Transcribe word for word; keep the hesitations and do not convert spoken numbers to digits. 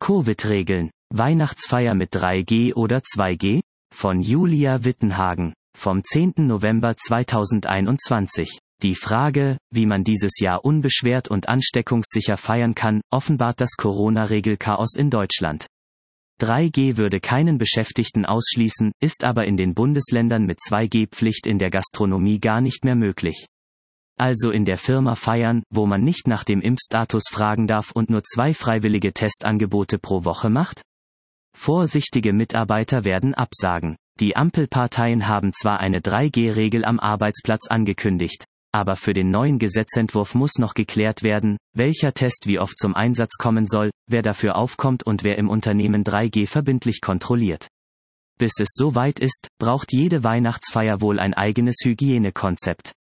Covid-Regeln, Weihnachtsfeier mit drei G oder zwei G? Von Julia Wittenhagen, vom zehnten November zweitausendeinundzwanzig. Die Frage, wie man dieses Jahr unbeschwert und ansteckungssicher feiern kann, offenbart das Corona-Regelchaos in Deutschland. drei G würde keinen Beschäftigten ausschließen, ist aber in den Bundesländern mit zwei G Pflicht in der Gastronomie gar nicht mehr möglich. Also in der Firma feiern, wo man nicht nach dem Impfstatus fragen darf und nur zwei freiwillige Testangebote pro Woche macht? Vorsichtige Mitarbeiter werden absagen. Die Ampelparteien haben zwar eine drei G Regel am Arbeitsplatz angekündigt, aber für den neuen Gesetzentwurf muss noch geklärt werden, welcher Test wie oft zum Einsatz kommen soll, wer dafür aufkommt und wer im Unternehmen drei G verbindlich kontrolliert. Bis es so weit ist, braucht jede Weihnachtsfeier wohl ein eigenes Hygienekonzept.